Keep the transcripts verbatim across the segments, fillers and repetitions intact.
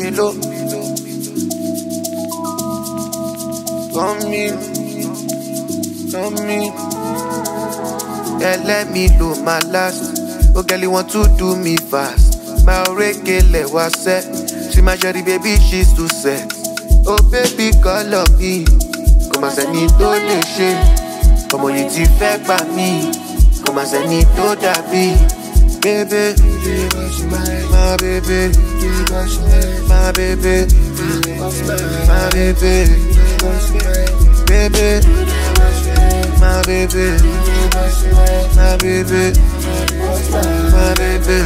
low. Come in, come in. Yeah, let me do my last. Oh, girl, you want to do me fast. My regular was set. See my shawty, baby, she's too set. Oh, baby, call on me. Come and send me to the shit. Come on, you defect by me. Come and send me to that beat. Baby, my baby, my baby, my baby, baby, my baby, my baby, my baby.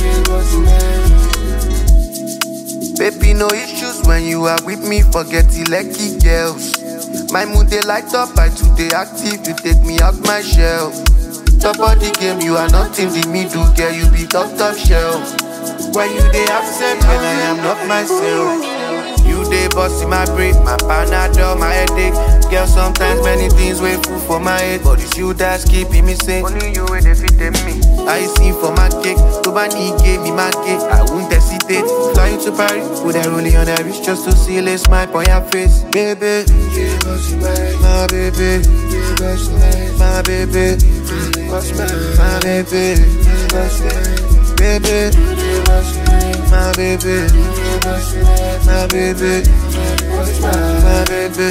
Baby, no issues when you are with me. Forget the lucky girls. My mood they light up, I today active. You take me out my shell. Top of the game, you are not in the middle, girl. You be top top shelf. When you they absent, when I am not myself. You they boss in my brain, my panadol, my headache. Girl, sometimes many things wait full for my head, but it's you that's keeping me sane. Only you will defeat me. I see for my cake, to my knee gave me my cake. I won't hesitate. Flying to Paris, put a rolling on the wrist just to see a smile on your face, baby. My baby, my baby, my baby, baby, my baby, my baby, my baby.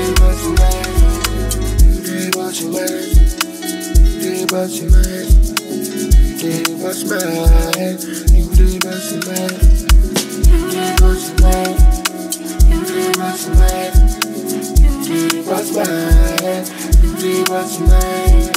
You watch your man, you watch your man, you watch my head, you watch your man, you watch your man, you watch your man, you watch my head, you watch your man.